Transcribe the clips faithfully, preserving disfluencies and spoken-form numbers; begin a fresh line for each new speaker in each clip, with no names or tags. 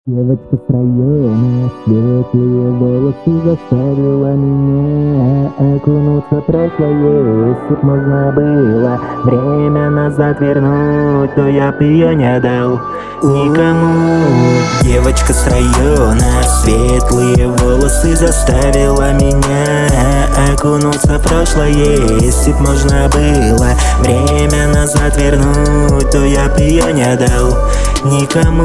Девочка с района, светлые волосы заставила меня окунуться в прошлое. Если б можно было время назад вернуть, то я б ее не дал никому. Девочка с района, светлые волосы заставила меня окунуться в прошлое. Если б можно было время назад вернуть, то я б ее не дал никому.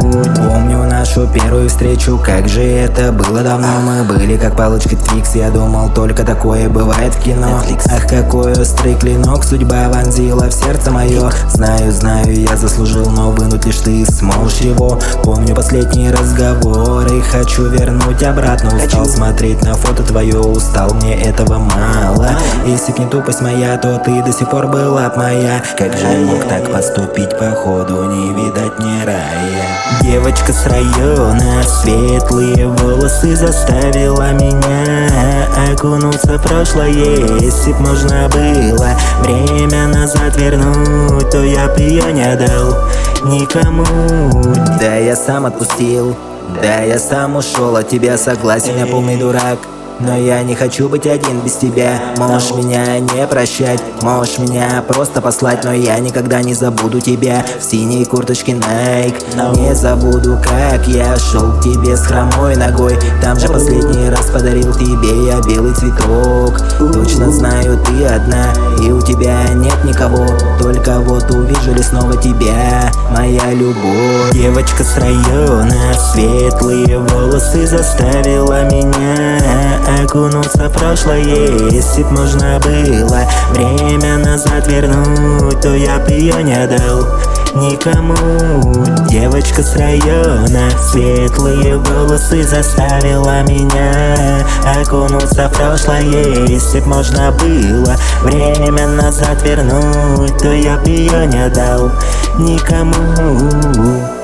Помню нашу первую встречу, как же это было давно. Мы были как палочка Твикс, я думал, только такое бывает в кино. Ах, какой острый клинок судьба вонзила в сердце мое. Знаю, знаю, я заслужил, но вынуть лишь ты сможешь его. Помню последние разговоры, хочу вернуть обратно. Устал смотреть на фото твое, устал, мне этого мало. Если б не тупость моя, то ты до сих пор была б моя. Как же я мог так поступить, походу не видать мне рая.
Девочка с района, светлые волосы заставила меня окунуться в прошлое. Если б можно было время назад вернуть, то я б ее не дал никому.
Да, я сам отпустил, да, я сам ушел от тебя, согласен, я полный дурак. Но я не хочу быть один без тебя. Можешь меня не прощать, можешь меня просто послать, но я никогда не забуду тебя в синей курточке Nike. Не забуду, как я шел к тебе с хромой ногой. Там же последний раз подарил тебе я белый цветок. Точно знаю, ты одна, и у тебя нет никого. Только вот увижу ли снова тебя, моя любовь.
Девочка с района, светлые волосы заставила меня окунуться в прошлое. Если б можно было время назад вернуть, то я б ее не дал никому. Девочка с района, светлые волосы заставила меня окунуться в прошлое. Если б можно было время назад вернуть, то я б ее не дал никому.